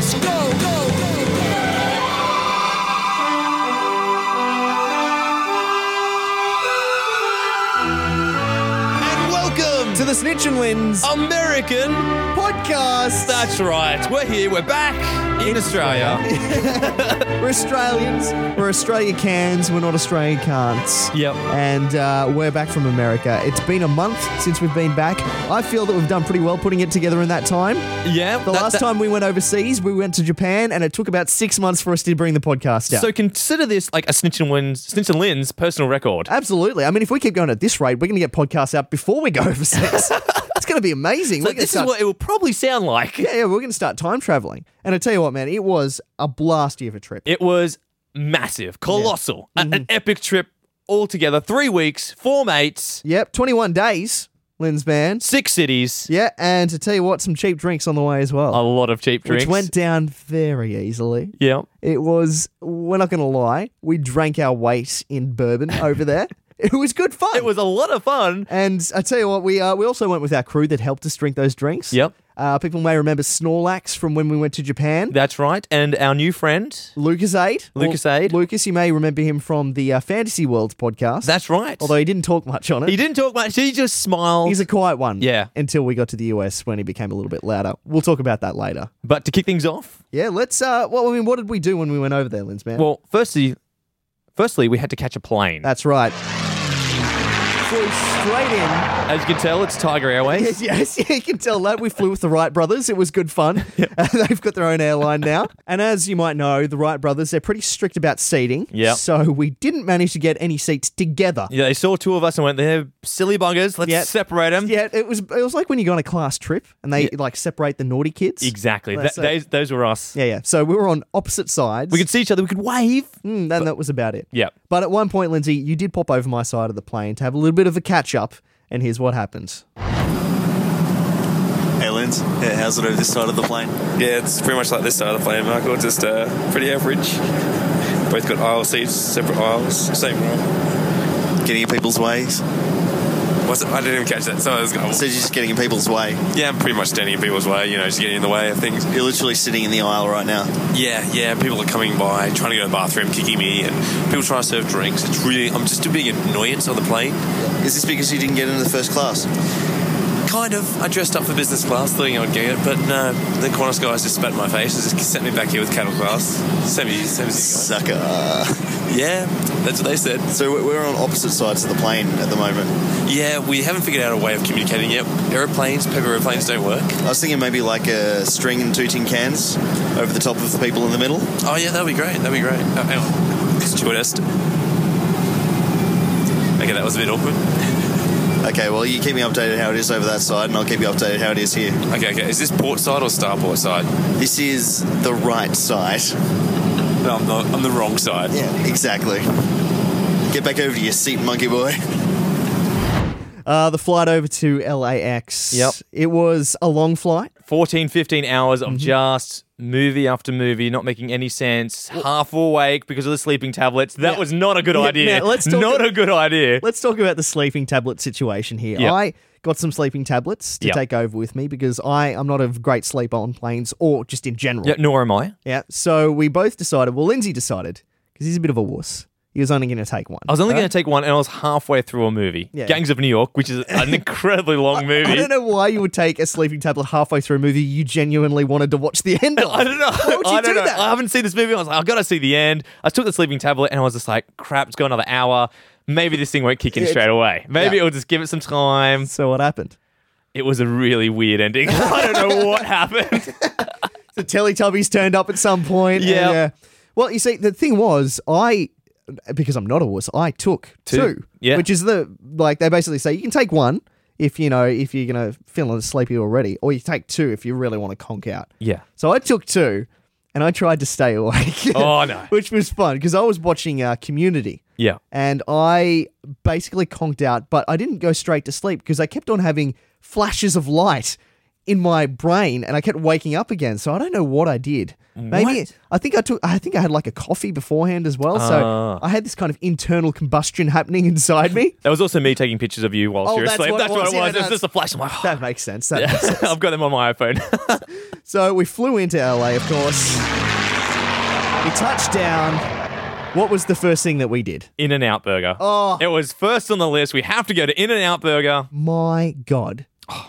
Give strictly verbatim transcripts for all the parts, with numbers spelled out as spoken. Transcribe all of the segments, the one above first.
Let's go, go, go, go. And welcome to the Snitch and Wins American podcast. That's right. We're here. We're back in Australia. We're Australians. We're Australia cans. We're not Australian can'ts. Yep. And uh, we're back from America. It's been a month since we've been back. I feel that we've done pretty well putting it together in that time. Yeah. The that- last that- time we went overseas, we went to Japan, and it took about six months for us to bring the podcast out. So consider this like a Snitch and Wins, Snitch and Lynn's personal record. Absolutely. I mean, if we keep going at this rate, we're going to get podcasts out before we go overseas. It's going to be amazing. So We're gonna this start- is what it will probably sound like. Yeah, yeah, we're going to start time traveling. And I tell you what, man, it was a blast of a trip. It was massive, colossal, a- Mm-hmm. an epic trip altogether. Three weeks, four mates, Yep, twenty-one days, Lynn's band. six cities, Yeah, and to tell you what, some cheap drinks on the way as well. a lot of cheap drinks. Which went down very easily. Yeah. It was, we're not going to lie, we drank our weight in bourbon over there. It was good fun. It was a lot of fun. And I tell you what, we uh, we also went with our crew that helped us drink those drinks. Yep. Uh, people may remember Snorlax from when we went to Japan. That's right. And our new friend, Lucas Aid. Lucas Aid. Lucas, you may remember him from the uh, Fantasy Worlds podcast. That's right. Although he didn't talk much on it. he didn't talk much. He just smiled. He's a quiet one. Yeah. Until we got to the U S when he became a little bit louder. We'll talk about that later. But to kick things off, Yeah, let's, uh, well, I mean, what did we do when we went over there, Linz, man? well, firstly, firstly, we had to catch a plane. That's right. Flew straight in. As you can tell, it's Tiger Airways. Yes, yes, you can tell that. We flew with the Wright brothers. It was good fun. Uh, they've got their own airline now. And as you might know, the Wright brothers, they're pretty strict about seating. Yep. So we didn't manage to get any seats together. Yeah, they saw two of us and went, they're silly buggers. Let's Yeah. separate them. Yeah, it was it was like when you go on a class trip and they like separate the naughty kids. Exactly. That's Th- it. those, those were us. Yeah, yeah. So we were on opposite sides. We could see each other. We could wave. Mm, and that was about it. Yep. But at one point, Lindsay, you did pop over my side of the plane to have a little bit of a catch up. And here's what happened. Hey, Linz. Yeah, how's it over this side of the plane? Yeah, it's pretty much like this side of the plane, Michael. Just uh, pretty average. Both got aisle seats, separate aisles, same row. Getting in people's ways? What's it? I didn't even catch that. So I was going. So you're just getting in people's way? Yeah, I'm pretty much standing in people's way. You know, just getting in the way of things. You're literally sitting in the aisle right now. Yeah, yeah. People are coming by, trying to go to the bathroom, kicking me, and people trying to serve drinks. It's really. I'm just a big annoyance on the plane. Is this because you didn't get into the first class? Kind of. I dressed up for business class, thinking I'd get it, but no. The Qantas guys just spat in my face and just sent me back here with cattle class. Same as you, same as you guys. Sucker. Yeah, that's what they said. So we're on opposite sides of the plane at the moment. Yeah, we haven't figured out a way of communicating yet. Aeroplanes, paper aeroplanes don't work. I was thinking maybe like a string and two tin cans over the top of the people in the middle. Oh yeah, that'd be great. That'd be great. Oh, hang on. Stewardess. Okay, that was a bit awkward. Okay, well, you keep me updated how it is over that side, and I'll keep you updated how it is here. Okay, okay. Is this port side or starport side? This is the right side. No, I'm not. I'm the wrong side. Yeah, exactly. Get back over to your seat, monkey boy. Uh, the flight over to L A X. Yep. It was a long flight. fourteen, fifteen hours Mm-hmm. of just movie after movie, not making any sense, half awake because of the sleeping tablets. That Yeah. was not a good Yeah, idea. now let's talk not a- a good idea. Let's talk about the sleeping tablet situation here. Yep. I got some sleeping tablets to Yep. take over with me because I am not a great sleeper on planes or just in general. Yeah, nor am I. Yeah. So we both decided, well, Lindsay decided, because he's a bit of a wuss, he was only going to take one. I was only right? going to take one and I was halfway through a movie. Yeah. Gangs of New York, which is an incredibly long movie. I don't know why you would take a sleeping tablet halfway through a movie you genuinely wanted to watch the end of. I don't know. Why would you I don't do know. that? I haven't seen this movie. I was like, I've got to see the end. I took the sleeping tablet and I was just like, crap, it's got another hour. Maybe this thing won't kick in Yeah. straight away. Maybe Yeah. it'll just give it some time. So what happened? It was a really weird ending. I don't know what happened. The Teletubbies turned up at some point. and, Yeah. uh, well, you see, the thing was, I, because I'm not a wuss, I took two. Two. Yeah. Which is the, like, they basically say you can take one if, you know, if you're going to feel sleepy already, or you take two if you really want to conk out. Yeah. So I took two, and I tried to stay awake. Oh, no. Which was fun, because I was watching uh, Community. Yeah. And I basically conked out, but I didn't go straight to sleep because I kept on having flashes of light in my brain and I kept waking up again. So I don't know what I did. Maybe What? I think I took I think I had like a coffee beforehand as well. So Ah. I had this kind of internal combustion happening inside me. That was also me taking pictures of you whilst Oh, you were that's asleep. what it that's what was. it Yeah, was. no, It was just a flash. I'm like, That makes sense. That makes sense. I've got them on my iPhone. So we flew into L A, of course. We touched down. What was the first thing that we did? In-N-Out Burger. Oh. It was first on the list. We have to go to In-N-Out Burger. My God.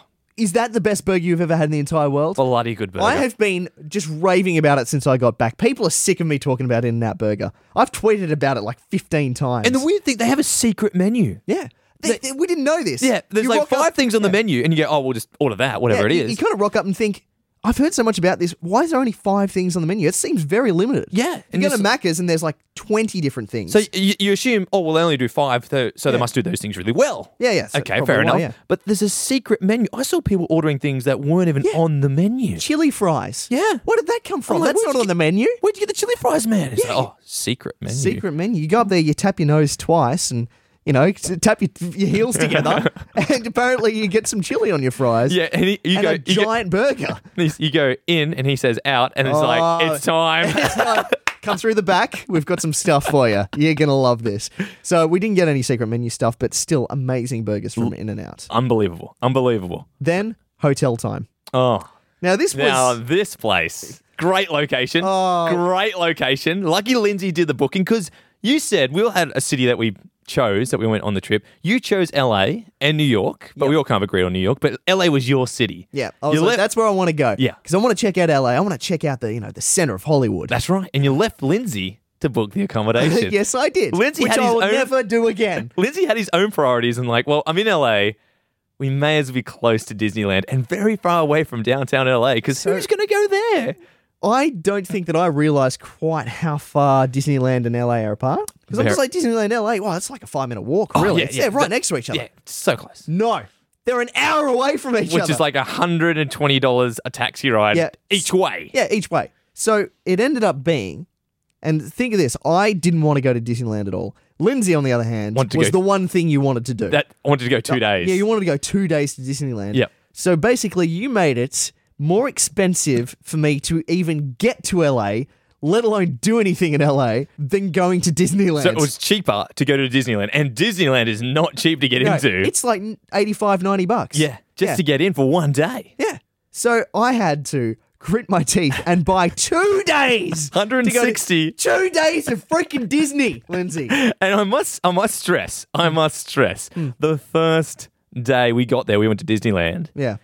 Is that the best burger you've ever had in the entire world? Bloody good burger. I have been just raving about it since I got back. People are sick of me talking about In-N-Out Burger. I've tweeted about it like fifteen times. And the weird thing, they have a secret menu. Yeah. They, they- we didn't know this. Yeah, there's You like rock five up- things on the yeah. menu, and you go, oh, we'll just order that, whatever Yeah, it you- is. You kind of rock up and think, I've heard so much about this. Why is there only five things on the menu? It seems very limited. Yeah, You and go to you're Macca's and there's like twenty different things. So you, you assume, oh, well, they only do five, so, so Yeah. they must do those things really well. yeah, yeah. so Okay, probably fair why, enough. yeah. But there's a secret menu. I saw people ordering things that weren't even Yeah. on the menu. Chili fries. Yeah. Where did that come from? I'm like, That's where'd not you on get- the menu. Where'd you get the chili fries, man? It's Yeah. like, oh, secret menu. Secret menu. You go up there, you tap your nose twice and, you know, tap your, your heels together and apparently you get some chili on your fries. Yeah, and he, you and go, a you, go giant burger. you go in, and he says out, and it's Oh. like, it's time. It's like, come through the back. We've got some stuff for you. You're going to love this. So we didn't get any secret menu stuff, but still amazing burgers from In-N-Out. Unbelievable. Unbelievable. Then hotel time. Oh. Now this was... Now, this place, great location. Oh. Great location. Lucky Lindsay did the booking because you said we all had a city that we chose that we went on the trip. You chose L A and New York, but Yep. we all kind of agreed on New York. But L A was your city. Yeah, I was You like, left- that's where I want to go. Yeah. Because I want to check out L A. I want to check out the, you know, the center of Hollywood. That's right. And you left Lindsay to book the accommodation. Yes, I did. Lindsay which had I his will own- never do again. Lindsay had his own priorities and like, well, I'm in L A. We may as well be close to Disneyland and very far away from downtown L A because So- who's going to go there? I don't think that I realised quite how far Disneyland and L A are apart. Because I'm Very- just like, Disneyland, L A, wow, it's like a five minute walk, Oh, really. yeah, it's yeah. they're right The- next to each other. Yeah, so close. No, they're an hour away from each other. Which is like one hundred twenty dollars a taxi ride Yeah. each way. Yeah, each way. So it ended up being, and think of this, I didn't want to go to Disneyland at all. Lindsay, on the other hand, Wanted to was go- the one thing you wanted to do. That I wanted to go two days. Yeah, you wanted to go two days to Disneyland. Yep. So basically, you made it more expensive for me to even get to L A, let alone do anything in L A, than going to Disneyland. So it was cheaper to go to Disneyland, and Disneyland is not cheap to get No, into. It's like eighty-five, ninety bucks. yeah, just yeah. to get in for one day. Yeah. So I had to grit my teeth and buy two days. one hundred to go to- sixty. Two days of freaking Disney, Lindsay. And I must, I must stress, I must stress, Hmm. the first day we got there, we went to Disneyland. Yeah.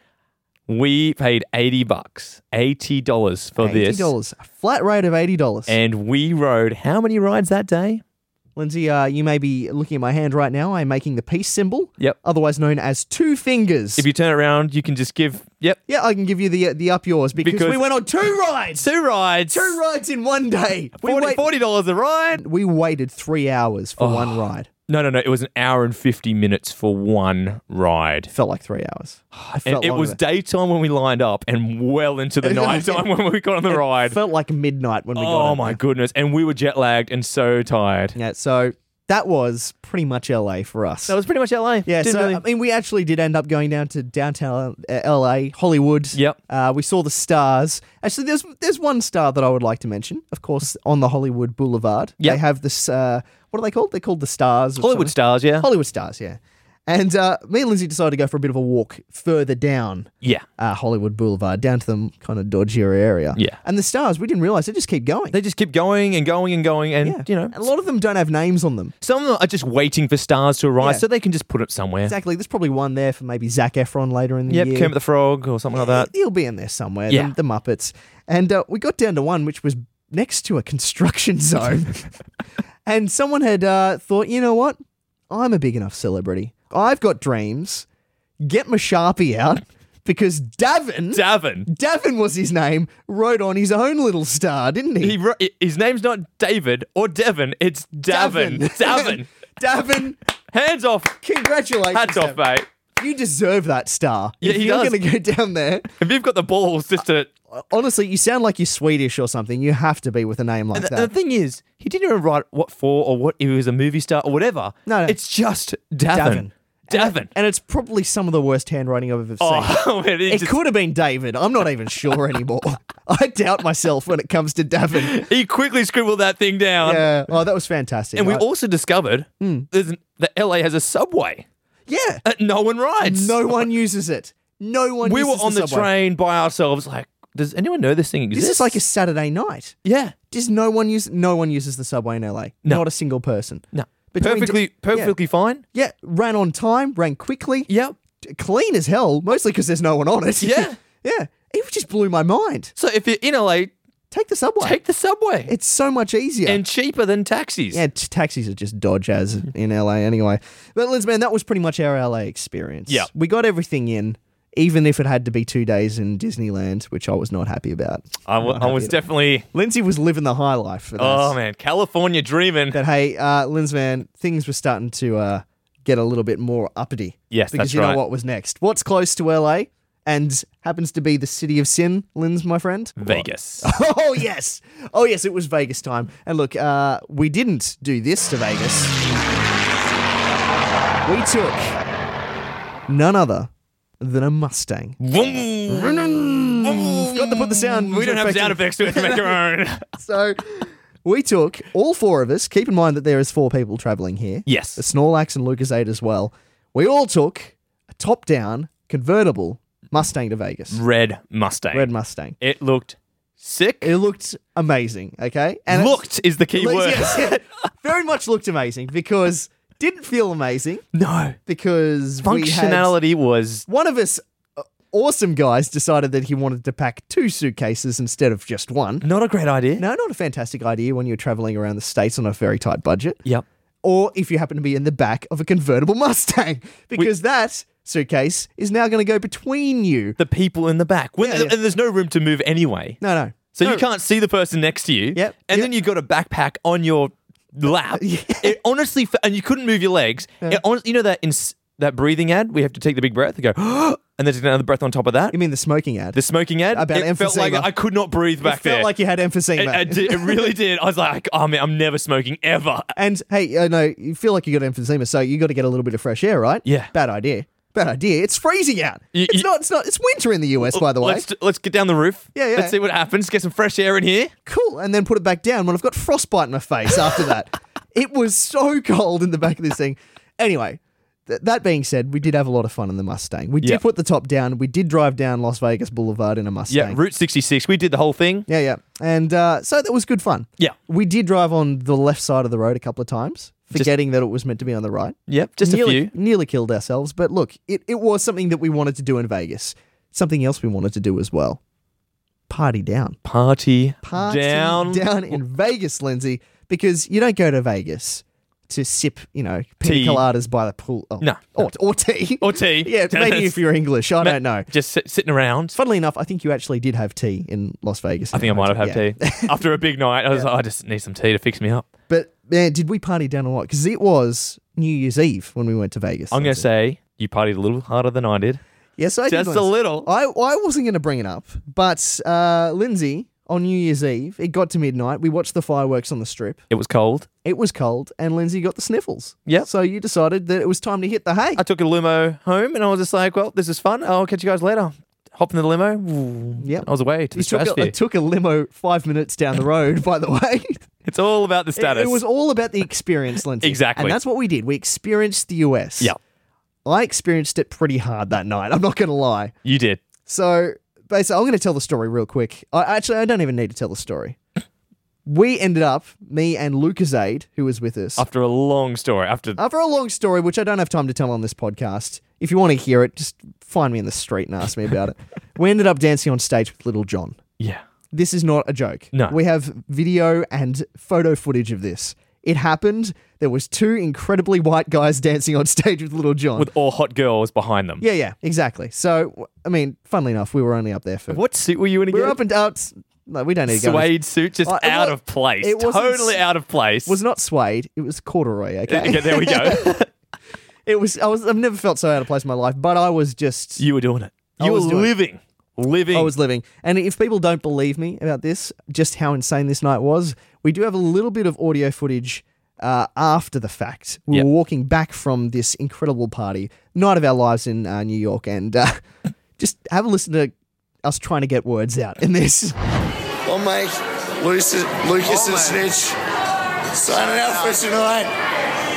We paid eighty bucks, eighty dollars for eighty this, dollars. A flat rate of eighty dollars. and we rode how many rides that day? Lindsay, uh, you may be looking at my hand right now. I'm making the peace symbol. Yep. Otherwise known as two fingers. If you turn it around, you can just give, yep, yeah, I can give you the the up yours because, Because- we went on two rides. two rides, Two rides in one day. We, forty wait- forty dollars a ride. we waited three hours for Oh. one ride. No, no, no, it was an hour and fifty minutes for one ride. Felt like three hours. I And felt it was longer. daytime when we lined up and well into the night time when we got on the It ride. felt like midnight when we got Oh on my there. goodness. And we were jet lagged and so tired. Yeah, so that was pretty much L A for us. That was pretty much L A. Yeah, Didn't so really- I mean, we actually did end up going down to downtown uh, L A, Hollywood. Yep. Uh, we saw the stars. Actually, there's there's one star that I would like to mention. Of course, on the Hollywood Boulevard, Yep. they have this. Uh, what are they called? They're called the Stars. or Hollywood something. stars, yeah. Hollywood Stars, yeah. And uh, me and Lindsay decided to go for a bit of a walk further down Yeah. uh, Hollywood Boulevard, down to the kind of dodgier area. Yeah. And the stars, we didn't realize they just keep going. They just keep going and going and going. And, yeah. you know, And a lot of them don't have names on them. some of them are just waiting for stars to arrive Yeah. so they can just put it somewhere. Exactly. There's probably one there for maybe Zac Efron later in the Yep, year. Kermit the Frog or something like that. He'll be in there somewhere. Yeah. The, the Muppets. And uh, we got down to one which was next to a construction zone. And someone had uh, thought, you know what? I'm a big enough celebrity. I've got dreams. Get my Sharpie out because Davin, Davin. Davin was his name, wrote on his own little star, didn't he? He, wrote- his name's not David or Devin. It's Davin. Davin. Davin, Hands off. congratulations. Hats off, Davin. mate. You deserve that star. Yeah, if he you're does. going to go down there, If you've got the balls just to... honestly, you sound like you're Swedish or something. You have to be with a name like And the, that. the thing is, he didn't even write what for or what if he was a movie star or whatever. No, no. It's just Davin. Davin. Davin. And, and it's probably some of the worst handwriting I've ever seen. Oh, man, he, It just- could have been David. I'm not even sure anymore. I doubt myself when it comes to Davin. he quickly scribbled that thing down. Yeah. Oh, that was fantastic. And we I- also discovered Hmm. there's an, that L A has a subway yeah. that no one rides. No one uses it. No one We were uses on the, subway. train by ourselves, like Does anyone know this thing exists? This is like a Saturday night. yeah. Just no one use no one uses the subway in L A. No. Not a single person. No. Between Perfectly, d- perfectly fine. Yeah, ran on time, ran quickly. Yep. Clean as hell, mostly because there's no one on it. Yeah. yeah. It just blew my mind. So if you're in L A, Take the subway. take the subway. it's so much easier. and cheaper than taxis. yeah, t- taxis are just dodge as in L A anyway. But Liz, man, that was pretty much our L A experience. Yeah. We got everything in, even if it had to be two days in Disneyland, which I was not happy about. I, w- Not I happy was at all. definitely. Lindsay was living the high life for this. Oh man, California dreaming. That, hey, uh, Linz, man, things were starting to uh, get a little bit more uppity. Yes, because that's you right. know what was next. What's close to L A and happens to be the city of sin, Linz, my friend? Vegas. Oh, yes. Oh, yes, it was Vegas time. And look, uh, we didn't do this to Vegas. We took none other than a Mustang. Vroom. Forgot to put the sound. We don't have sound effects to make our own. So we took all four of us. Keep in mind that there is four people traveling here. Yes. The Snorlax and Lucas eight as well. We all took a top-down convertible Mustang to Vegas. Red Mustang. Red Mustang. It looked sick. It looked amazing, okay? And it's- looked is the key word. Yes, yeah. Very much looked amazing because didn't feel amazing No. because we had Functionality was one of us uh, awesome guys decided that he wanted to pack two suitcases instead of just one. not a great idea. No, not a fantastic idea when you're traveling around the States on a very tight budget. Yep. Or if you happen to be in the back of a convertible Mustang, because that suitcase is now going to go between you. The people in the back. When, Yeah, yeah. And there's no room to move anyway. No, no. So No. you can't see the person next to you. Yep, And yep. then you got a backpack on your lap. It honestly, fe- and you couldn't move your legs. It honestly, you know that in s- that breathing ad, we have to take the big breath and go, and then take another breath on top of that. You mean the smoking ad? The smoking ad. About it felt like emphysema. I could not breathe back it felt there. like you had emphysema. it, it, did- it really did. I was like, oh man, I'm never smoking ever. And hey, uh, no, you feel like you got emphysema, so you got to get a little bit of fresh air, right? Yeah. Bad idea. Bad idea. It's freezing out. You- it's you- not. It's not. It's winter in the U S, by the way. Let's let's get down the roof. Yeah, yeah. Let's see what happens. Get some fresh air in here. Cool. And then put it back down when I've got frostbite in my face after that. It was so cold in the back of this thing. Anyway, th- that being said, we did have a lot of fun in the Mustang. We did Yeah. put the top down. We did drive down Las Vegas Boulevard in a Mustang. Yeah, Route sixty-six. We did the whole thing. Yeah, yeah. And uh, so that was good fun. Yeah. We did drive on the left side of the road a couple of times, forgetting that it was meant to be on the right. Yep, just nearly, a few. Nearly killed ourselves. But look, it, it was something that we wanted to do in Vegas. Something else we wanted to do as well. Party down. Party, Party down. down in Vegas, Lindsay, because you don't go to Vegas to sip, you know, pina Tea. coladas by the pool. Oh, No, Or, or tea. Or tea. Yeah, maybe if you're English. I don't know. Just sit, sitting around. Funnily enough, I think you actually did have tea in Las Vegas. I think I might have had Yeah. tea. After a big night, I was like, I just need some tea to fix me up. But man, did we party down a lot? Because it was New Year's Eve when we went to Vegas. I'm going to Lindsay. say you partied a little harder than I did. Yes, I did. Just a Lindsay. little. I, I wasn't going to bring it up, but uh, Lindsay, on New Year's Eve, it got to midnight. We watched the fireworks on the strip. It was cold. It was cold, and Lindsay got the sniffles. Yep. So you decided that it was time to hit the hay. I took a limo home and I was just like, well, this is fun. I'll catch you guys later. Hop in the limo. Yep. I was away to the You took a, stratosphere. I took a limo five minutes down the road, by the way. It's all about the It, status. it was all about the experience, Lindsay. Exactly. And that's what we did. We experienced the U S. Yeah, I experienced it pretty hard that night. I'm not going to lie. you did. So, basically, I'm going to tell the story real quick. I Actually, I don't even need to tell the story. We ended up, me and Lucas Aid, who was with us, After a long story. After after a long story, which I don't have time to tell on this podcast. If you want to hear it, just find me in the street and ask me about it. We ended up dancing on stage with Little John. yeah, This is not a joke. No. We have video and photo footage of this. It happened. There was two incredibly white guys dancing on stage with Little John. with all hot girls behind them. yeah, yeah, exactly. So, I mean, funnily enough, we were only up there for... What suit were you in We again? were up and out. No, we don't need to go. into- Suede suit, just Uh, it out wa- of place. it wasn't Totally s- out of place. It was not suede. It was corduroy. Okay. Okay, there we go. It was. I was. I've never felt so out of place in my life. But I was just. You were doing it. I You were was doing it. living. Living. I was living. And if people don't believe me about this, just how insane this night was, we do have a little bit of audio footage uh, after the fact. We Yep. were walking back from this incredible party, night of our lives in uh, New York, and uh, just have a listen to us trying to get words out in this. Well, mate, Lucas, Lucas and Snitch signing out for tonight.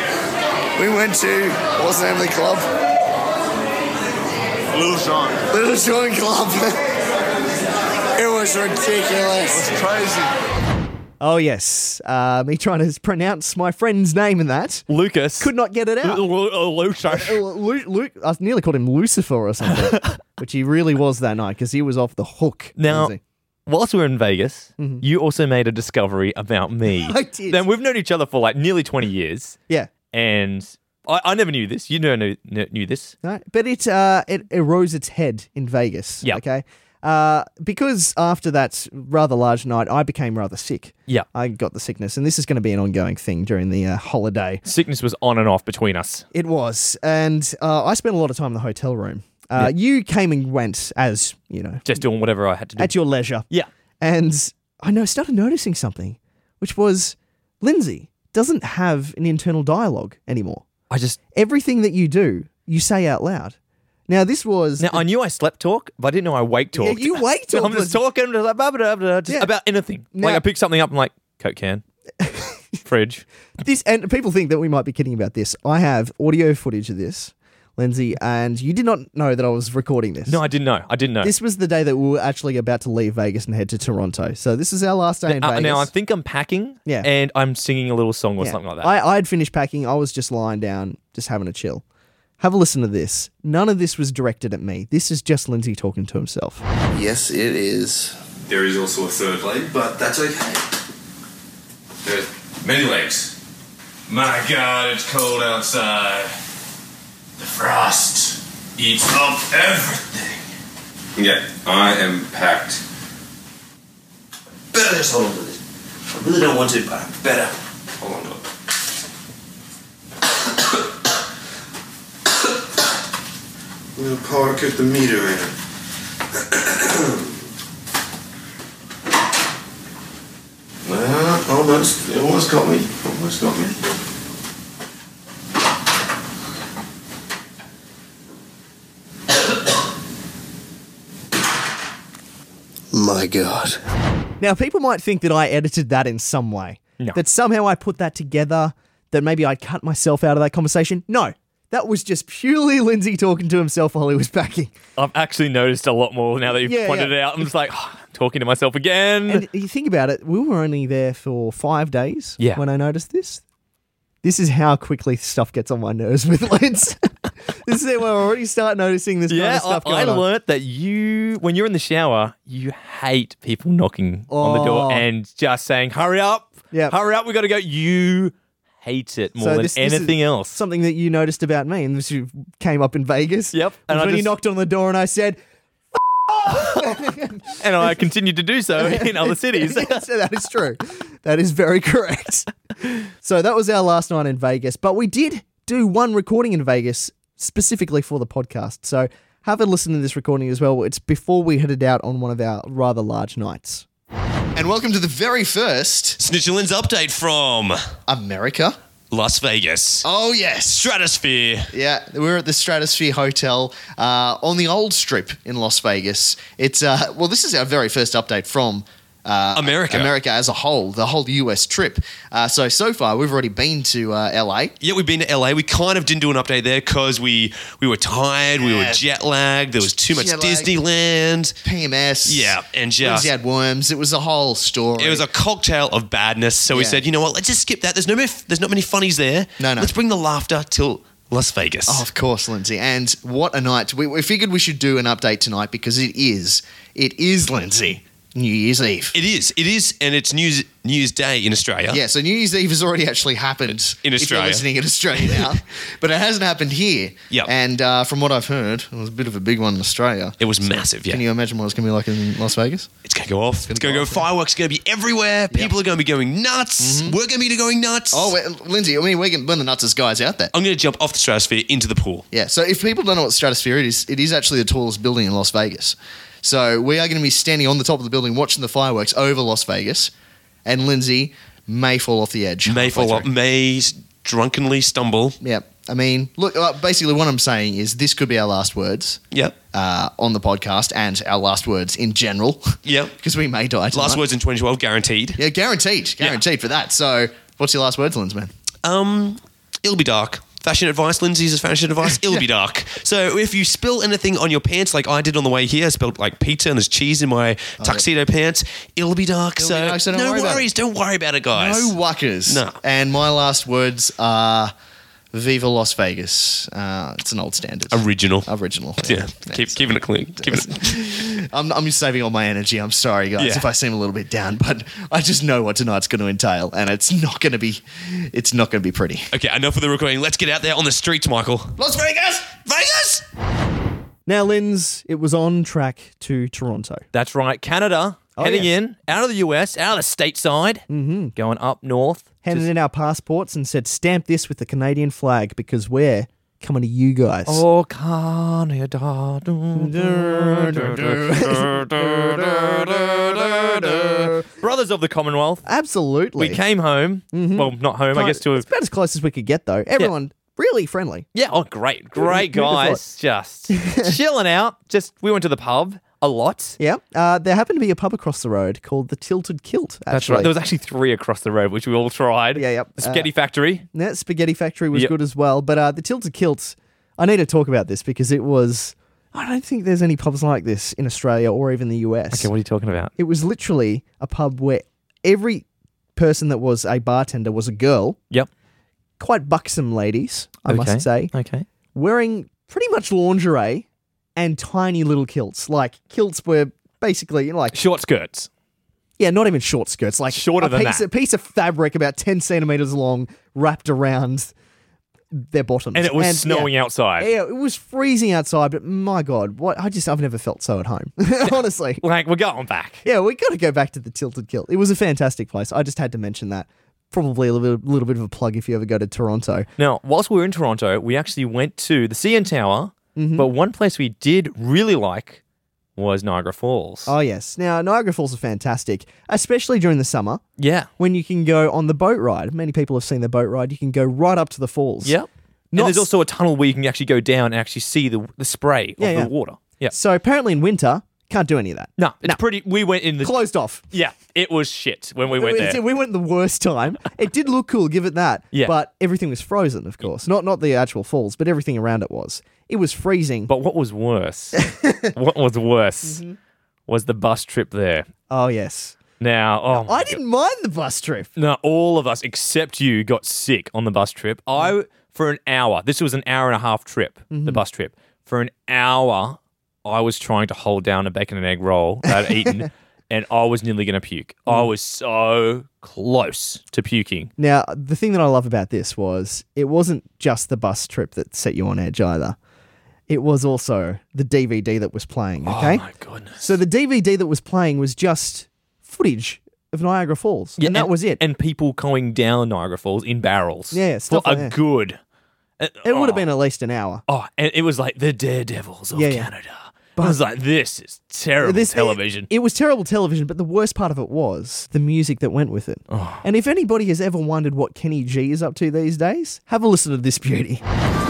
We went to, what's the name of the club? Little John. Little John Club. It was ridiculous. It's crazy. Oh, yes. Uh, me trying to pronounce my friend's name in that. Lucas. Could not get it out. Lucas. Uh, Lu- Lu- I nearly called him Lucifer or something, which he really was that night because he was off the hook. Now, Lindsay. whilst we were in Vegas, you also made a discovery about me. I did. Then we've known each other for like nearly twenty years, Yeah. and I, I never knew this. You never knew, knew, knew this. No, but it uh, it, it rose its head in Vegas. Yeah. Okay. Uh, because after that rather large night, I became rather sick. Yeah. I got the sickness, and this is going to be an ongoing thing during the uh, holiday. Sickness was on and off between us. It was, and uh, I spent a lot of time in the hotel room. Uh, You came and went as you know, Just doing whatever I had to do. at your leisure. yeah. And I know started noticing something, which was Lindsay doesn't have an internal dialogue anymore. I just Everything that you do, you say out loud. Now this was now I knew I slept talk, but I didn't know I wake yeah, talked. you wait So till I'm just talking blah, blah, blah, blah, just Yeah. about anything. Now- like I pick something up, I'm like Coke can, fridge. this, and people think that we might be kidding about this. I have audio footage of this, Lindsay, and you did not know that I was recording this. No, I didn't know. I didn't know. This was the day that we were actually about to leave Vegas and head to Toronto. So this is our last day in Uh, Vegas. now I think I'm packing, Yeah. and I'm singing a little song or Yeah. something like that. I, I'd finished packing. I was just lying down, just having a chill. Have a listen to this. None of this was directed at me. This is just Lindsay talking to himself. Yes, it is. There is also a third leg, but that's okay. There's many legs. My God, it's cold outside. The frost eats up everything. Yeah, I am packed. Better just hold on to this. I really don't want to, but I better. Hold on to it. I'm gonna park at the meter in. Well, almost. It almost got me. Almost got me. My God. Now, people might think that I edited that in some way. No. That somehow I put that together, that maybe I cut myself out of that conversation. No. That was just purely Lindsay talking to himself while he was packing. I've actually noticed a lot more now that you've Yeah, pointed yeah. it out. I'm just like, I'm talking to myself again. And you think about it, we were only there for five days Yeah. when I noticed this. This is how quickly stuff gets on my nerves with Linz. This is where I already start noticing this kind yeah, of stuff I, I going on. learnt that you, when you're in the shower, you hate people knocking on the door Oh. and just saying, hurry up, Yep. hurry up, we got to go. You hate it more So than this- this is anything else. Something that you noticed about me, and this came up in Vegas. Yep. And And I when you just- knocked on the door and I said, And I continue to do so in other cities. yes, that is true. That is very correct. So that was our last night in Vegas, but we did do one recording in Vegas specifically for the podcast. So have a listen to this recording as well. It's before we headed out on one of our rather large nights. And welcome to the very first Snitch and Lynn's update from America. Las Vegas. Oh, yes. Stratosphere. Yeah, we're at the Stratosphere Hotel uh, on the old strip in Las Vegas. It's, uh, well, this is our very first update from uh, America. America as a whole, the whole U S trip. Uh, so, so far, we've already been to uh, L A. Yeah, we've been to L A. We kind of didn't do an update there because we, we were tired, we were Yeah. jet lagged, there was too much Jet lag. Disneyland. P M S. Yeah, and Lindsay just... had worms. It was a whole story. It was a cocktail of badness. So we Yeah. said, you know what, let's just skip that. There's no more, there's not many funnies there. No, no. Let's bring the laughter till Las Vegas. Oh, of course, Lindsay. And what a night. We, we figured we should do an update tonight because it is, it is, Lindsay, New Year's Eve. It is. It is, and it's New Year's, New Year's Day in Australia. Yeah, so New Year's Eve has already actually happened In if you're Australia. listening in Australia now, but it hasn't happened here. Yep. And uh, from what I've heard, it was a bit of a big one in Australia. It was massive, yeah. Can you imagine what it's going to be like in Las Vegas? It's going to go off. It's going to go go. off, yeah. Fireworks are going to be everywhere. People are going to be going nuts. We're going to be going nuts. Oh, wait, Lindsay, I mean, we're, gonna- we're the nutsest guys out there. I'm going to jump off the stratosphere into the pool. Yeah, so if people don't know what Stratosphere is, it is actually the tallest building in Las Vegas. So we are going to be standing on the top of the building watching the fireworks over Las Vegas, and Lindsay may fall off the edge. May halfway fall off. through. May drunkenly stumble. Yeah, I mean, look, uh, basically what I'm saying is this could be our last words Yep. uh, on the podcast and our last words in general. Yep. Because we may die tonight. Last words in twenty twelve, guaranteed. Yeah, guaranteed. Guaranteed for that. So what's your last words, Linz, man? Um, it'll be dark Fashion advice, Lindsay's fashion advice, it'll be dark. So if you spill anything on your pants like I did on the way here, I spilled like pizza and there's cheese in my tuxedo pants, it'll be dark. It'll so be dark, so don't no worry about worries, it. don't worry about it, guys. No wuckers. No. And my last words are Viva Las Vegas. Uh, it's an old standard. Original. Original. Yeah, keep, keeping it clean. Keeping it. I'm, I'm just saving all my energy. I'm sorry, guys, Yeah. if I seem a little bit down, but I just know what tonight's going to entail, and it's not going to be, it's not going to be pretty. Okay, enough of the recording. Let's get out there on the streets, Michael. Las Vegas, Vegas. Now, Linz, it was on track to Toronto. That's right. Canada Oh, heading yes. in out of the U S, out of the stateside, mm-hmm. going up north. Handed Just- in our passports and said, stamp this with the Canadian flag because we're coming to you guys. Oh, Canada. Brothers of the Commonwealth. Absolutely. We came home. Well, not home, I guess, to a. It's about as close as we could get, though. Everyone really friendly. Yeah, oh, great. Great Who'd have guys. Just chilling out. Just, we went to the pub a lot. Yeah. Uh, there happened to be a pub across the road called the Tilted Kilt. Actually. That's right. There was actually three across the road, which we all tried. Yeah, yep. The Spaghetti Factory. That Spaghetti Factory was Yep. good as well. But uh, the Tilted Kilt, I need to talk about this because it was. I don't think there's any pubs like this in Australia or even the U S. Okay, what are you talking about? It was literally a pub where every person that was a bartender was a girl, Yep. quite buxom ladies, I Okay. must say, Okay. wearing pretty much lingerie and tiny little kilts. Like kilts were basically you know, like Short skirts. yeah, not even short skirts, like Shorter a than piece, that. a piece of fabric about ten centimeters long wrapped around their bottoms, And it was yeah. snowing outside. Yeah, it was freezing outside, but my God, what I just I've never felt so at home. Honestly. Like, we're going back. Yeah, we got to go back to the Tilted Kilt. It was a fantastic place. I just had to mention that. Probably a little bit, little bit of a plug if you ever go to Toronto. Now, whilst we were in Toronto, we actually went to the C N Tower, Mm-hmm. but one place we did really like was Niagara Falls. Oh yes. Now Niagara Falls are fantastic, especially during the summer yeah. when you can go on the boat ride. Many people have seen the boat ride. You can go right up to the falls. Yep. And Not there's s- also a tunnel where you can actually go down and actually see the the spray Yeah, of yeah. the water. Yeah. So apparently in winter can't do any of that. No, it's pretty. We went in the. Closed off. Yeah, it was shit when we went we, there. we went the worst time. It did look cool, give it that. Yeah. But everything was frozen, of course. Not not the actual falls, but everything around it was. It was freezing. But what was worse? what was worse Mm-hmm. was the bus trip there. Oh yes. Now, oh, my I didn't mind the bus trip. No, all of us except you got sick on the bus trip. I for an hour. This was an hour and a half trip. The bus trip for an hour. I was trying to hold down a bacon and egg roll that I'd eaten, and I was nearly going to puke. I was so close to puking. Now, the thing that I love about this was it wasn't just the bus trip that set you on edge either. It was also the D V D that was playing, okay? Oh my goodness! So the D V D that was playing was just footage of Niagara Falls, and that was it. And people going down Niagara Falls in barrels. Yeah, for stuff a like that. good. It would have been at least an hour. Oh, and it was like the Daredevils of Yeah, yeah. Canada. I was like, this is terrible This- television. It, it was terrible television, but the worst part of it was the music that went with it. Oh. And if anybody has ever wondered what Kenny G is up to these days, have a listen to this beauty.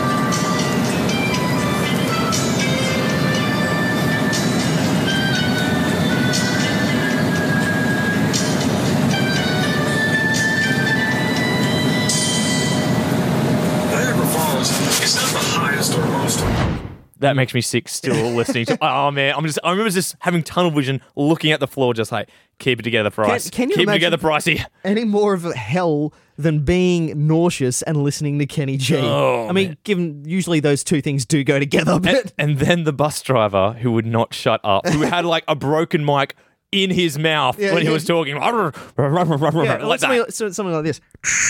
Niagara Falls is not the highest or most. That makes me sick still listening to. Oh man, I'm just. I remember just having tunnel vision, looking at the floor, just like keep it together, Bryce. can you keep it imagine- together, Brycey. Any more of a hell than being nauseous and listening to Kenny G. Oh, I mean, man. given usually those two things do go together, but And, and then the bus driver who would not shut up, who had like a broken mic in his mouth Yeah, when he yeah. was talking, yeah, like something, that. so- something like this.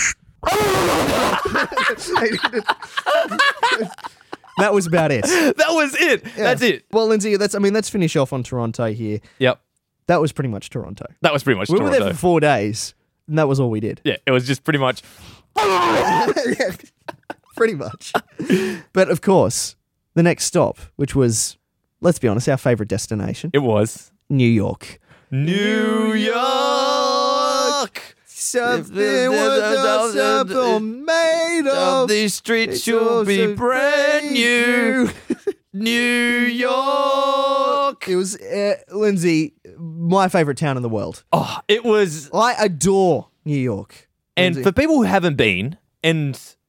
That was about it. That was it. That's it. Well, Lindsay, that's I mean, let's finish off on Toronto here. Yep. That was pretty much Toronto. That was pretty much We were Toronto. there for four days, and that was all we did. Yeah, it was just pretty much. Yeah, pretty much. But of course, the next stop, which was, let's be honest, our favorite destination, It was New York. New York. Something there's was a- a simple made Of of. these streets should be brand new. New York. It was, uh, Lindsay, my favorite town in the world. Oh, it was. I adore New York. And Lindsay. for people who haven't been, and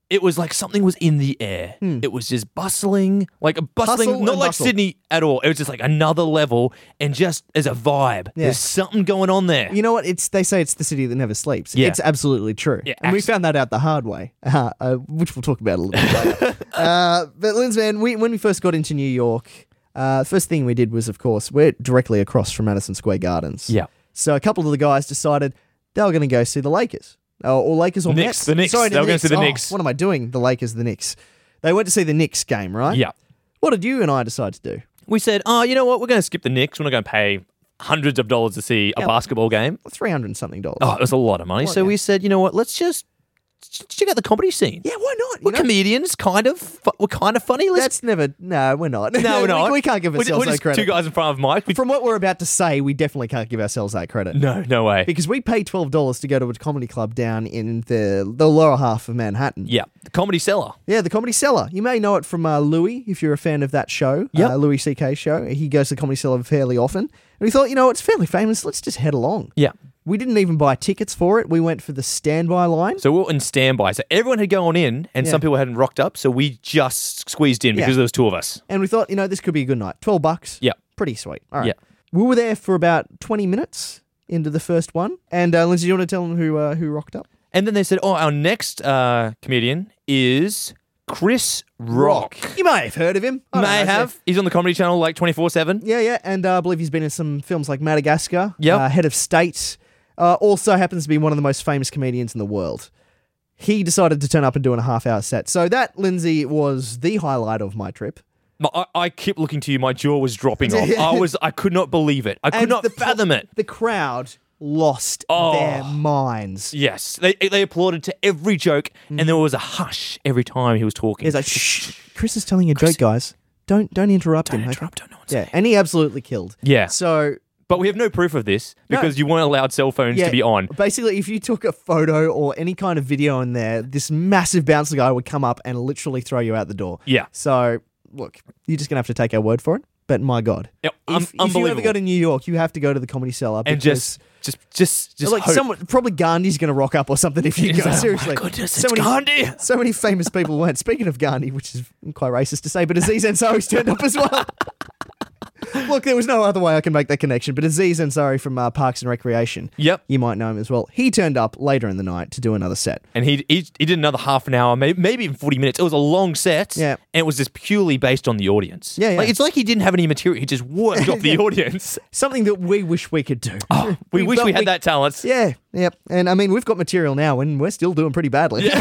it was like something was in the air. It was just bustling, like a bustling, Hustle not and like bustle. Sydney at all. It was just like another level, and just as a vibe. Yeah. There's something going on there. You know what? It's they say it's the city that never sleeps. Yeah. It's absolutely true. Yeah, and we abs- found that out the hard way, uh, uh, which we'll talk about a little bit later. uh, but Linz, man, we, when we first got into New York, uh, the first thing we did was, of course, we're directly across from Madison Square Gardens. Yeah. So a couple of the guys decided they were going to go see the Lakers. Uh, or Lakers or Knicks, Nets. the Knicks. Sorry, They were gonna Knicks. see the Oh, Knicks. What am I doing? The Lakers, the Knicks. They went to see the Knicks game, right? Yeah. What did you and I decide to do? We said, oh, you know what? We're going to skip the Knicks. We're not going to pay hundreds of dollars to see a Yeah. basketball game. three hundred and something dollars. Oh, it was a lot of money. What, so yeah. we said, you know what? Let's just check out the comedy scene. Yeah, why not? You We're know? comedians, kind of. fu- We're kind of funny. Let's That's never. No, we're not. no, we're not. we, we can't give We're- ourselves we're that just credit. two guys in front of Mike. We- From what we're about to say, we definitely can't give ourselves that credit. no, no way. Because we paid twelve dollars to go to a comedy club down in the the lower half of Manhattan. Yeah, the Comedy Cellar. Yeah, the Comedy Cellar. You may know it from uh, Louis, if you're a fan of that show. Yep. Uh, Louis C K show. He goes to the Comedy Cellar fairly often. And we thought, you know, it's fairly famous. Let's just head along. Yeah. We didn't even buy tickets for it. We went for the standby line. So we were in standby. So everyone had gone in, and Yeah. some people hadn't rocked up. So we just squeezed in Yeah. because there was two of us. And we thought, you know, this could be a good night. twelve bucks. Yeah. Pretty sweet. All right. Yeah. We were there for about twenty minutes into the first one. And uh, Lindsay, you want to tell them who uh, who rocked up? And then they said, oh, our next uh, comedian is Chris Rock. You may have heard of him. I don't May know. have. He's on the Comedy Channel like twenty-four seven. Yeah, yeah. And uh, I believe he's been in some films like Madagascar, Yep. uh, Head of State. Uh, also happens to be one of the most famous comedians in the world. He decided to turn up and do a half hour set. So that, Lindsay, was the highlight of my trip. I, I kept looking to you. My jaw was dropping off. I was. I could not believe it. I could And not the- fathom it. The crowd lost Oh. their minds. Yes, they they applauded to every joke, and there was a hush every time he was talking. He's like, shh, Chris is telling a joke, guys. Don't don't interrupt Don't him. interrupt. Don't know what's Yeah, and he absolutely killed. Yeah. So But we have no proof of this No. because you weren't allowed cell phones yeah, to be on. basically, if you took a photo or any kind of video in there, this massive bouncer guy would come up and literally throw you out the door. Yeah. So look, you're just gonna have to take our word for it. But my God, Yeah, if, un- if you ever unbelievable. go to New York, you have to go to the Comedy Cellar And because- just, just, just, just like hope. someone, probably Gandhi's going to rock up or something if you He's go. like, oh my Seriously, goodness, so it's many, Gandhi. so many famous people went. Speaking of Gandhi, which is quite racist to say, but Aziz Ansari's turned up as well. Look, there was no other way I can make that connection, but Aziz Ansari from uh, Parks and Recreation, Yep. you might know him as well. He turned up later in the night to do another set. And he, he he did another half an hour, maybe, maybe even forty minutes. It was a long set. Yeah. And it was just purely based on the audience. Yeah, yeah. Like, it's like he didn't have any material. He just worked off the Yeah. audience. Something that we wish we could do. Oh, we, wish but we had that talent. Yeah, yep. And I mean, we've got material now, and we're still doing pretty badly.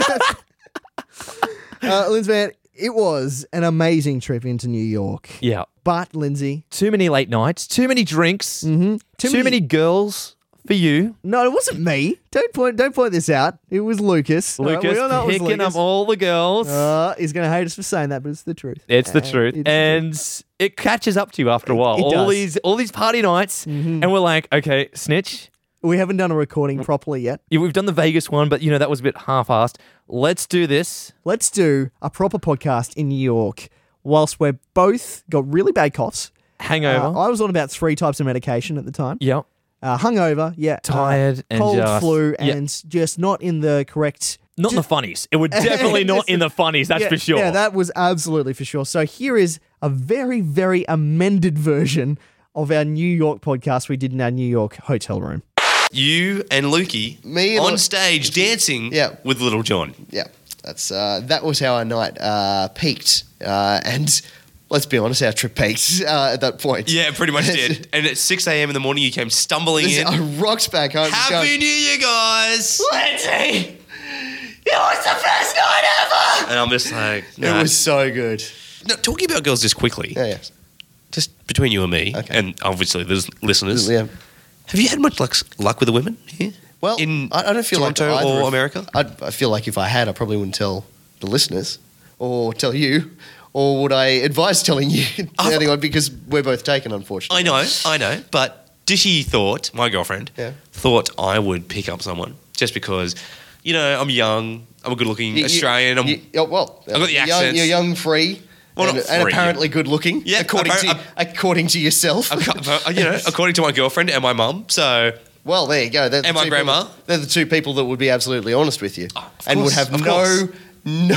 uh, Lindsay, man, it was an amazing trip into New York. Yeah. But, Lindsay, Too many late nights, too many drinks, mm-hmm. too, many, girls for you. No, it wasn't me. Don't point. Don't point this out. It was Lucas. All right, Lucas we all know it was picking Lucas. up all the girls. Uh, he's going to hate us for saying that, but it's the truth. It's the Uh, truth, it's the and it catches up to you after a while. it all does. Mm-hmm. these, all these party nights, and we're like, okay, snitch. We haven't done a recording properly yet. Yeah, we've done the Vegas one, but you know that was a bit half-assed. Let's do this. Let's do a proper podcast in New York whilst we're both got really bad coughs. Hangover. Uh, I was on about three types of medication at the time. Yep. Uh, hungover, yeah. Tired uh, and cold, just- flu, yeah. and just not in the correct. Not in the funnies. It would definitely not in the funnies. That's yeah, for sure. Yeah, that was absolutely for sure. So here is a very, very amended version of our New York podcast we did in our New York hotel room. You and Lukey Me and on Lu- stage dancing Yeah. with Little John. Yeah, that's uh, that was how our night uh, peaked, uh, and let's be honest, our trip peaked uh, at that point. Yeah, pretty much did. And at six a.m. in the morning, you came stumbling This- in. I rocked back home. just Happy going, New Year, guys! Lindsay, it was the best night ever. And I'm just like, It nah. was so good. No, talking about girls just quickly, Yeah, yeah. just between you and me, Okay. and obviously there's listeners. Yeah. Have you had much luck, luck with the women here? Well, in I, I don't feel Toronto like either or of- America? I, I feel like if I had, I probably wouldn't tell the listeners or tell you, or would I advise telling you? Depending on, because we're both taken, unfortunately. I know, I know, but Dishy thought, my girlfriend, Yeah. thought I would pick up someone just because, you know, I'm young, I'm a good-looking You- you- Australian. I'm, you- oh, well, I've got the you're young, accents. you're young, free, Well, and, not and free. apparently good looking. Yeah, according appar- to according to yourself. I- you know, according to my girlfriend and my mum. So Well, there you go. They're the And my two grandma. People, they're the two people that would be absolutely honest with you, of and would course, have of no course. No.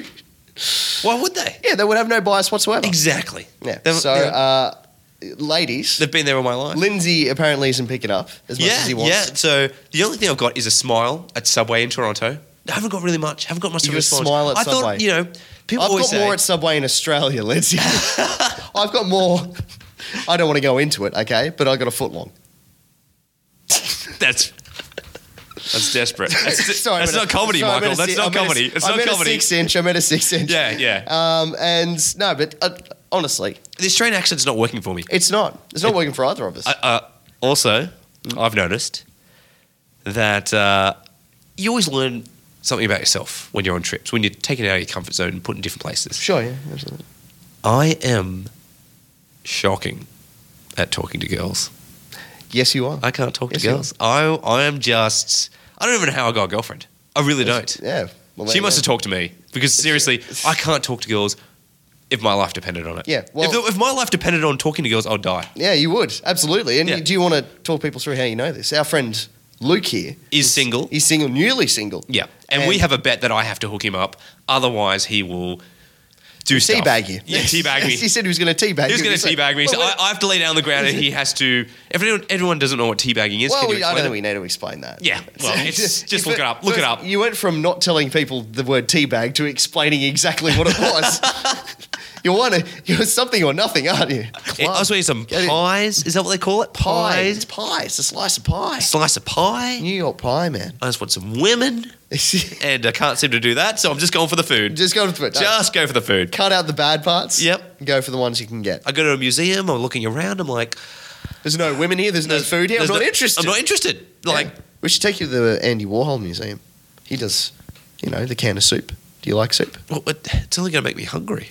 Why would they? Yeah, they would have no bias whatsoever. Exactly. Yeah. They're- So, yeah. uh, ladies, They've been there all my life. Lindsay apparently isn't picking up as much yeah, as he wants. yeah. So the only thing I've got is a smile at Subway in Toronto. I haven't got really much. I haven't got much You of a got a response. smile at I Subway. thought, you know, people I've always got say, more at Subway in Australia, Lindsay. I've got more. I don't want to go into it, okay? But I got a foot long. that's that's desperate. That's, Sorry, that's I'm not at a- comedy, sorry, I'm Michael. at a That's si- not I'm at a- comedy. It's I'm not at comedy. a six inch. I'm at a six inch. Yeah, yeah. Um, and no, but uh, honestly, The Australian accent's not working for me. it's not. It's not working for either of us. Uh, uh, also, I've noticed that uh, you always learn something about yourself when you're on trips, when you're taken out of your comfort zone and put in different places. sure, yeah, absolutely. I am shocking at talking to girls. Yes, you are. I can't talk Yes, to you girls. I I am just. I don't even know how I got a girlfriend. I really don't. Yeah. Well, She there must you have talked to me because seriously, I can't talk to girls if my life depended on it. Yeah, well- if, the- if my life depended on talking to girls, I'd die. go. Yeah, you would absolutely. And Yeah. you- do you want to talk people through how you know this? Our friend Luke here Is single. He's single, newly single. Yeah, and, And- we have a bet that I have to hook him up. Otherwise, he will do stuff. Teabag you. Yeah, teabag me. He said he was going to teabag He was you. going to He's like, teabag me. So well, I, I have to lay down on the ground, and he has to. If anyone, everyone doesn't know what teabagging is, Well, can you we, I explain don't it? think we need to explain that. Yeah, well, it's- just look it up. Look it first, up. You went from not telling people the word teabag to explaining exactly what it was. You're one. You're something or nothing, aren't you? I was eating some Get it. pies. Is that what they call it? Pie. It's Pies. pie. It's a slice of pie. Slice of pie. New York pie, man. I just want some women, and I can't seem to do that, so I'm just going for the food. Just go for it. No. Just go for the food. Cut out the bad parts. Yep. Go for the ones you can get. I go to a museum. I'm looking around. I'm like, There's no women here. There's no there's- food here. I'm there's not no- interested. I'm not interested. Like, Yeah. We should take you to the Andy Warhol Museum. He does, you know, the can of soup. Do you like soup? well, it- it's only going to make me hungry.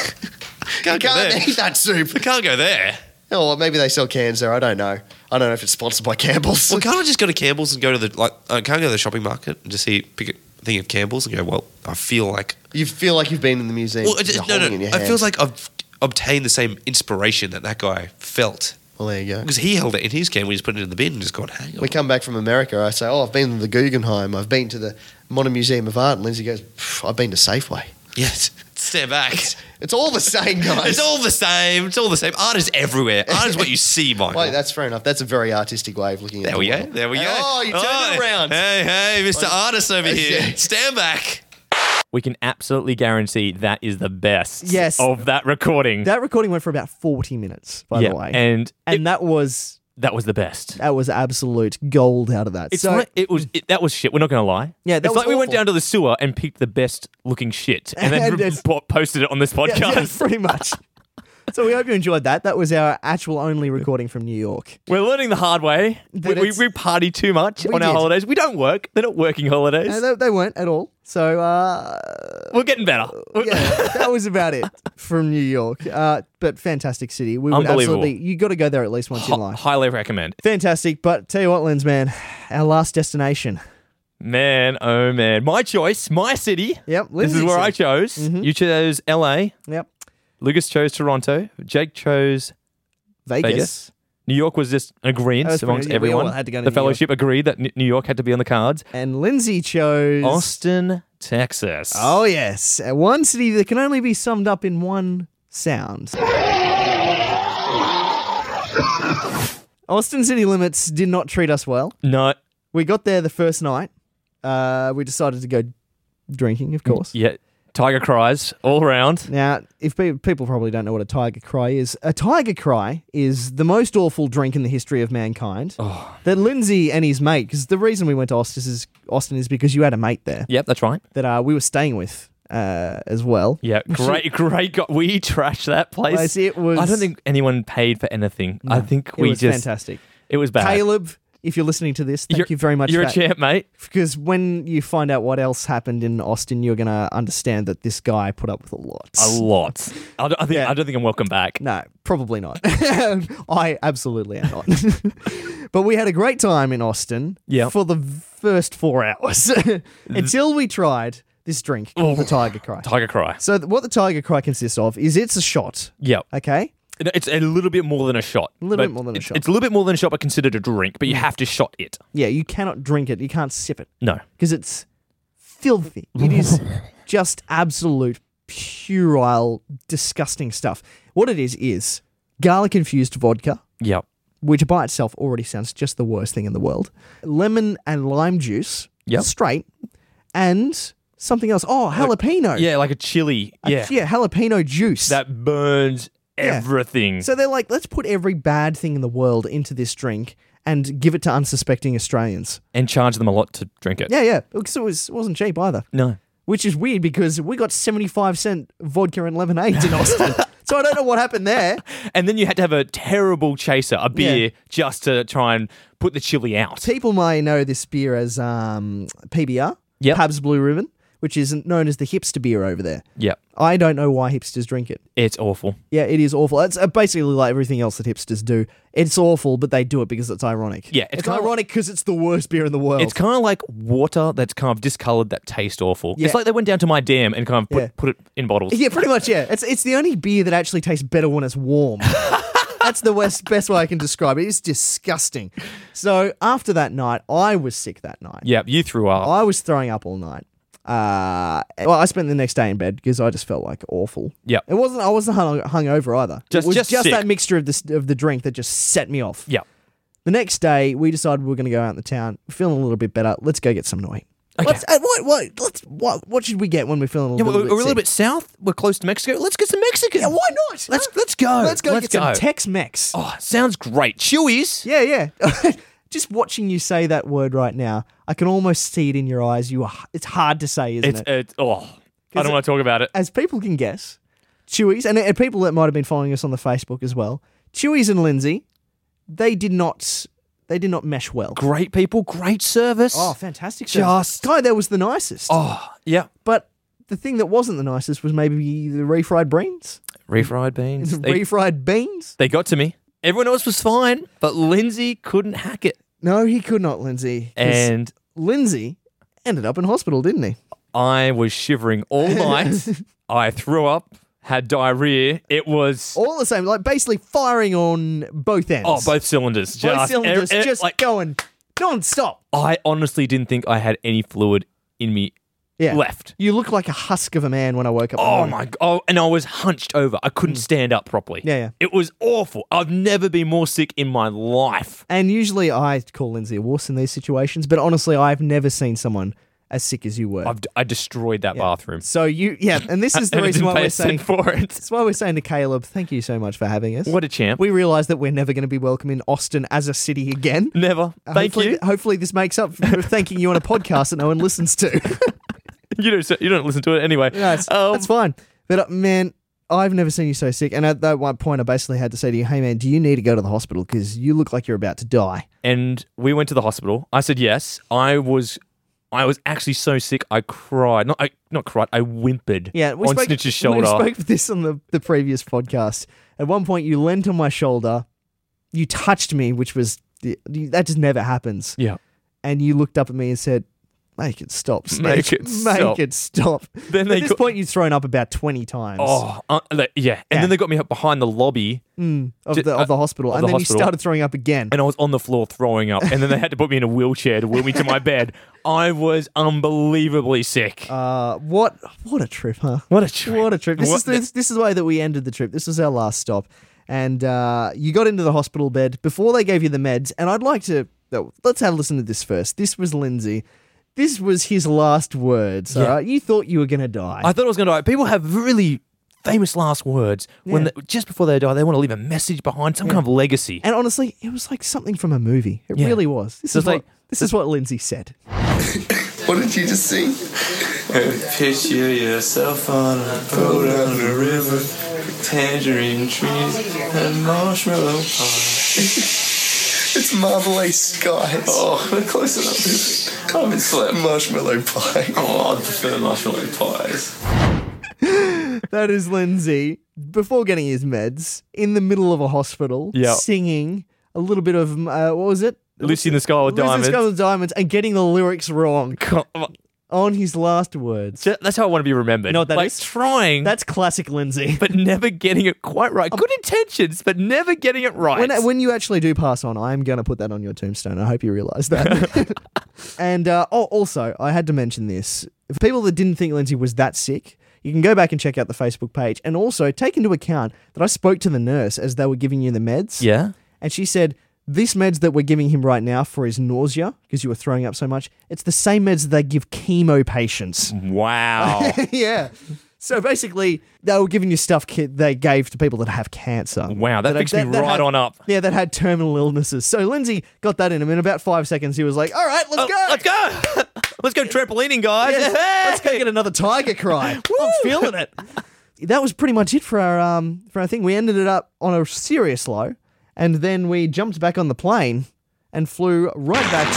Can't You go can't there. eat that soup. I can't go there. Oh, well, maybe they sell cans there. I don't know. I don't know if it's sponsored by Campbell's. Well, can't I just go to Campbell's and go to the like? I can't go to the shopping market and just see pick a thing of Campbell's and go. Well, I feel like. You feel like you've been in the museum. Well, it You're just, no, holding no. it in your It hand. feels like I've obtained the same inspiration that that guy felt Well, there you go. because he held it in his can. We just put it in the bin and just gone. Hang on. We come back from America. I say, oh, I've been to the Guggenheim. I've been to the Modern Museum of Art. And Lindsay goes, "Pff, I've been to Safeway. Yes. Stand back. It's all the same, guys. It's all the same. It's all the same. Art is everywhere. Art is what you see, Michael. Wait, that's fair enough. That's a very artistic way of looking at it. there we go. There we go. Oh, you turned it around. Hey, hey, Mister Artist over here. Yeah. Stand back. We can absolutely guarantee that is the best Yes. of that recording. That recording went for about forty minutes, by yeah, the way. and and it- that was that was the best. that was absolute gold out of that. It's so like, it was it, that was shit. We're not going to lie. Yeah, that it's was like we went awful. down to the sewer and picked the best looking shit, and then And re- it's- po- posted it on this yeah, podcast. yeah, pretty much. So we hope you enjoyed that. That was our actual only recording from New York. We're learning the hard way. We, That we, it's- we party too much We on our did. holidays. We don't work. They're not working holidays. Uh, they, they weren't at all. So uh, We're getting better. yeah, that was about it from New York. Uh, but fantastic city. We would Unbelievable. absolutely. You got to go there at least once in Hi- life. highly recommend. Fantastic. But tell you what, Lens man, our last destination. Man, oh man. My choice, my city. Yep, This Lindsay is where I said. chose. Mhm. You chose L A. Yep, Lucas chose Toronto. Jake chose Vegas. Vegas. New York was just an agreement That was amongst pretty- yeah, we all everyone. had to go to the New York. fellowship agreed that N- New York had to be on the cards. And Lindsay chose Austin, Texas. Oh yes, Uh, one city that can only be summed up in one sound. Austin City Limits did not treat us well. No. We got there the first night. Uh, we decided to go drinking, of course. Yeah. Tiger cries all around. Now, if pe- people probably don't know what a tiger cry is, a tiger cry is the most awful drink in the history of mankind. Oh. That Lindsay and his mate, because the reason we went to Austin is, Austin is because you had a mate there Yep, that's right. that uh, we were staying with uh, as well. Yeah, great, great. Go- we trashed that place. Place, it was- I don't think anyone paid for anything. I think It we was just. fantastic. It was bad. Caleb, if you're listening to this, thank You're- you very much. You're for a champ, mate. Because when you find out what else happened in Austin, you're going to understand that this guy put up with a lot. A lot. I, don't- I think. Yeah. I don't think I'm welcome back. No, probably not. I absolutely am not. But we had a great time in Austin Yep. for the first four hours until we tried this drink called the Tiger Cry. Tiger cry. So th- what the Tiger Cry consists of is it's a shot, Yep. okay? It's a little bit more than a shot. A little but bit more than a it's- shot. It's a little bit more than a shot, but considered a drink. But you have to shot it. Yeah, you cannot drink it. You can't sip it No. because it's filthy. It is Just absolute puerile, disgusting stuff. What it is is garlic-infused vodka, Yep. which by itself already sounds just the worst thing in the world. Lemon and lime juice, Yep. straight, and something else. Oh, jalapeno. Yeah, like a chili. A- Yeah. yeah, jalapeno juice. That burns Yeah. everything. So they're like, let's put every bad thing in the world into this drink and give it to unsuspecting Australians. and charge them a lot to drink it. Yeah, yeah, because it, was, it wasn't cheap either. No. Which is weird because we got seventy-five cent vodka and lemonades in Austin. So I don't know what happened there. And then you had to have a terrible chaser, a beer, Yeah. just to try and put the chili out. People may know this beer as um, P B R, Yep. Pabst Blue Ribbon, which is known as the hipster beer over there. Yep. I don't know why hipsters drink it. It's awful. Yeah, it is awful. It's uh, basically like everything else that hipsters do. It's awful, but they do it because it's ironic. Yeah, it's it's, kinda ironic because it's the worst beer in the world. It's kind of like water that's kind of discoloured that tastes awful. Yeah. It's like they went down to my dam and kind of put, Yeah. put it in bottles. Yeah, pretty much. Yeah, it's it's the only beer that actually tastes better when it's warm. That's the best best way I can describe it. It's disgusting. So after that night, I was sick that night. Yeah, you threw up. I was throwing up all night. Uh, well, I spent the next day in bed because I just felt like awful. Yep. It wasn't. I wasn't hung, hungover either. Just- it was just just sick. that mixture of the of the drink that just set me off. Yeah. The next day, we decided we were going to go out in the town, feeling a little bit better. Let's go get some to eat. Okay. Let's, uh, what, what, let's, what, what should we get when we're feeling a Yeah, little we're, bit we're a little sick? bit south. We're close to Mexico. Let's get some Mexican. Yeah, why not? Let's let's go. Let's go Let's get go. some Tex-Mex. Oh, sounds great. Chewies. Yeah, yeah. Just watching you say that word right now, I can almost see it in your eyes. You are. It's hard to say, isn't It's it? it's oh, I don't want to talk about it. As people can guess, Chewies, and, and people that might have been following us on the Facebook as well, Chewies and Lindsay, they did not, they did not mesh well. Great people, great service. Oh, fantastic! Just- guy there was the nicest. Oh, yeah. But the thing that wasn't the nicest was maybe the refried beans. Refried beans. They, refried beans. they got to me. Everyone else was fine, but Lindsay couldn't hack it. No, he could not, Lindsay. 'Cause And Lindsay ended up in hospital, didn't he? I was shivering all night. I threw up, had diarrhea. It was All the same, like basically firing on both ends. oh, both cylinders. Both Just, cylinders, e- e- just like going non-stop. I honestly didn't think I had any fluid in me Yeah. left. You look like a husk of a man when I woke up. in the Oh morning. my god! Oh, and I was hunched over. I couldn't stand up properly. Yeah, yeah. It was awful. I've never been more sick in my life. And usually I call Lindsay a wuss in these situations, but honestly, I've never seen someone as sick as you were. I've I destroyed that Yeah. bathroom. So you, yeah, and this is the And I reason didn't why pay we're a cent saying for it. That's why we're saying to Caleb, thank you so much for having us. What a champ! We realise that we're never going to be welcome in Austin as a city again. Never. Thank hopefully, you. Hopefully, this makes up for thanking you on a podcast that no one listens to. You don't. You don't listen to it anyway. No, it's, Um, that's fine. But uh, man, I've never seen you so sick. And at that one point, I basically had to say to you, "Hey, man, do you need to go to the hospital because you look like you're about to die?" And we went to the hospital. I said yes. I was. I was actually so sick. I cried. Not. I not cried. I whimpered. Yeah, we on spoke, Snitch's shoulder. We spoke of this on the, the previous podcast. At one point, you leant on my shoulder, you touched me, which was that just never happens. Yeah. And you looked up at me and said, "Make it stop, Snitch. Make it Make stop." it stop." Then At they this got- point, you'd thrown up about twenty times. Oh, uh, like, yeah. And Yeah. then they got me up behind the lobby, Mm, of J- the of the hospital, of and the then hospital. you started throwing up again. and I was on the floor throwing up. And then they had to put me in a wheelchair to wheel me to my bed. I was unbelievably sick. Uh, what what a trip, huh? What a trip. What a trip. This What is the, this, this is the way that we ended the trip. This was our last stop. And uh, you got into the hospital bed before they gave you the meds. And I'd like to, no, let's have a listen to this first. This was Lindsay. This was his last words. Yeah. All right? You thought you were going to die. I thought I was going to die. People have really famous last words when Yeah. they, just before they die, they want to leave a message behind, some kind of legacy. and honestly, it was like something from a movie. It Yeah. really was. This So is it's like- what, this is what Lindsay said. What did you just sing? Picture yourself on a boat on the river, tangerine trees and marshmallow pie. It's Marmalade Skies. Oh, we're close enough. I haven't slept. Marshmallow pie. Oh, I prefer marshmallow pies. That is Lindsay, before getting his meds, in the middle of a hospital, Yeah. singing a little bit of, uh, what was it? Lucy in the Sky with Lucy in the Diamonds. Sky with Diamonds, and getting the lyrics wrong Come on. on his last words. So that's how I want to be remembered. You know what that like is? trying, That's classic Lindsay. but never getting it quite right. Good intentions, but never getting it right. When, when you actually do pass on, I'm going to put that on your tombstone. I hope you realise that. And uh, oh, also, I had to mention this. For people that didn't think Lindsay was that sick, you can go back and check out the Facebook page. And also take into account that I spoke to the nurse as they were giving you the meds. Yeah. And she said, this meds that we're giving him right now for his nausea, because you were throwing up so much, it's the same meds that they give chemo patients. Wow. Yeah. So basically, they were giving you stuff ki- they gave to people that have cancer. Wow, that picks me that right had- on up. Yeah, that had terminal illnesses. So Lindsay got that in him. In about five seconds, he was like, all right, let's Oh, go. Let's go. Let's go trampolining, guys. Yeah, Hey! let's go get another tiger cry. I'm feeling it. That was pretty much it for our um for our thing. We ended it up on a serious low, and then we jumped back on the plane and flew right back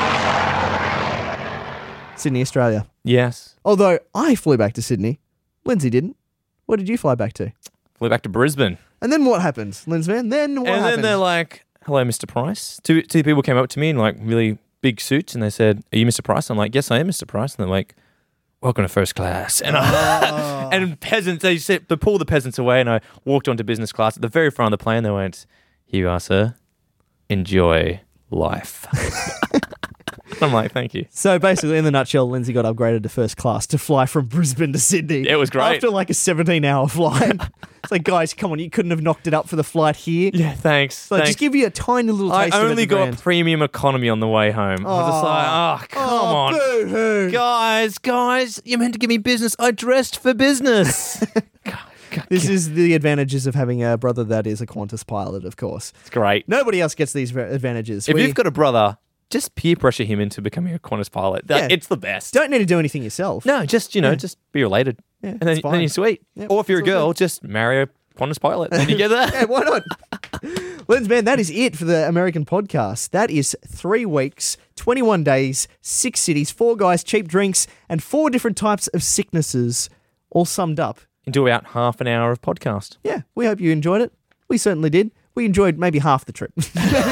to Sydney, Australia. Yes. Although I flew back to Sydney, Lindsay didn't. What did you fly back to? Flew back to Brisbane. And then what happened, Lindsman? Then what and happened? then they're like, hello, Mister Price. Two two people came up to me in like really big suits and they said, are you Mister Price? I'm like, yes, I am Mister Price. And they're like, welcome to first class. And I, and peasants, they said, they pulled the peasants away and I walked onto business class at the very front of the plane. They went, here you are, sir. Enjoy life. I'm like, thank you. So basically, in the nutshell, Lindsay got upgraded to first class to fly from Brisbane to Sydney. It was great. After like a seventeen-hour flight. It's like, guys, come on, you couldn't have knocked it up for the flight here. Yeah, thanks. So thanks. just give you a tiny little I taste of it only at the got grand. premium economy on the way home. I was just like, oh, come Oh, on. boo-hoo. Guys, guys, you're meant to give me business. I dressed for business. This is the advantages of having a brother that is a Qantas pilot, of course. It's great. Nobody else gets these advantages. If We you've got a brother, just peer pressure him into becoming a Qantas pilot. That, Yeah. It's the best. don't need to do anything yourself. No, just, you know, Yeah. just be related. Yeah, and then, it's fine. then you're sweet. Yeah, or if you're a it's all girl, good. just marry a Qantas pilot. And you get that. Yeah, why not? Lens, man, that is it for the American podcast. That is three weeks, twenty-one days, six cities, four guys, cheap drinks, and four different types of sicknesses, all summed up. Into about half an hour of podcast. Yeah, we hope you enjoyed it. We certainly did. We enjoyed maybe half the trip.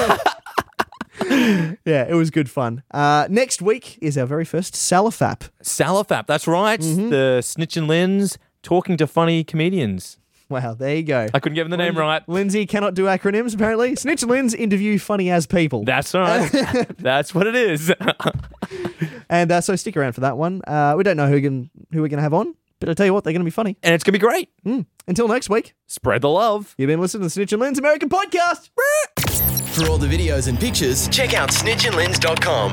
Yeah, it was good fun. Uh, next week is our very first Salafap. Salafap, that's right. Mm-hmm. The Snitch and Lens talking to funny comedians. Wow, there you go. I couldn't get the name right. Lindsay cannot do acronyms, apparently. Snitch and Lens interview funny as people. That's right. That's what it is. And uh, so stick around for that one. Uh, we don't know who, can, who we're going to have on, but I tell you what, they're going to be funny. And it's going to be great. Mm. Until next week, Spread the love. you've been listening to the Snitch and Lens American Podcast. For all the videos and pictures, check out snitch and lens dot com.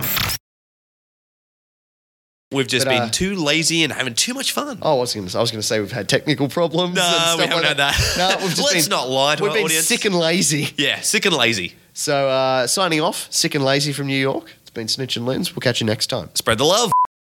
We've just But, been uh, too lazy and having too much fun. Oh, I was going to. I was going to say we've had technical problems. No, and stuff we haven't like had that. No, we've just Let's been, not lie to We've our been audience. sick and lazy. Yeah, sick and lazy. So uh, signing off, sick and lazy from New York. It's been Snitch and Lens. We'll catch you next time. Spread the love.